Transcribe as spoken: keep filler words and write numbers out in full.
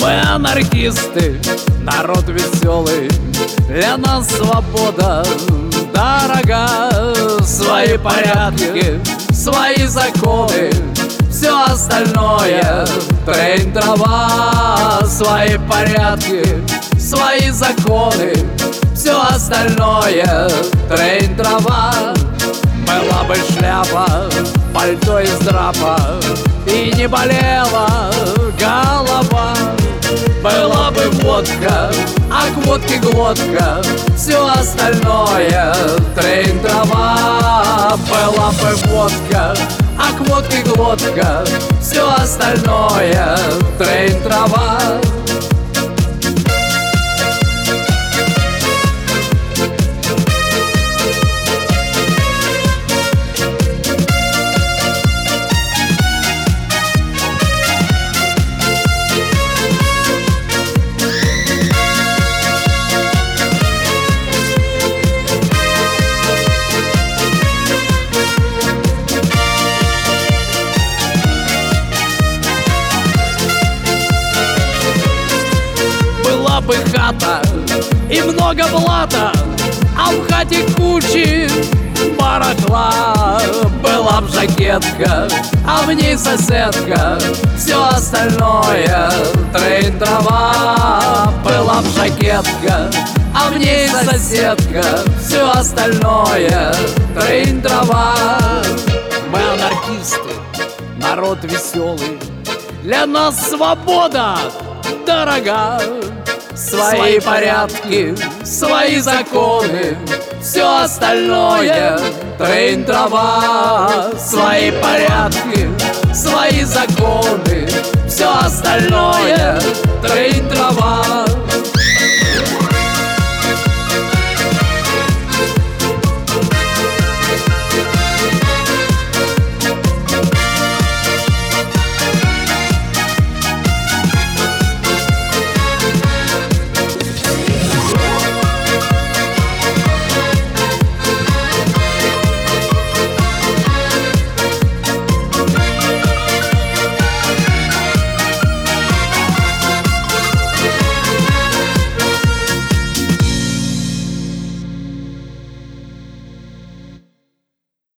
Мы анархисты, народ веселый, для нас свобода дорога. Свои порядки, свои законы, все остальное трень трава. Свои порядки, свои законы, все остальное трень трава. Была бы шляпа, пальто из драпа, и не болела голова. Была бы водка, а к водке глотка, все остальное трень трава. Была бы водка, а к водке глотка, все остальное трень трава. Была бы хата и много блата, а в хате кучи барахла. Была б жакетка, а в ней соседка, все остальное трень трава. Была б жакетка, а в ней соседка, все остальное трень трава. Мы анархисты, народ веселый, для нас свобода дорога. Свои порядки, свои законы, все остальное трень трава. Свои порядки, свои законы, все остальное трень трава.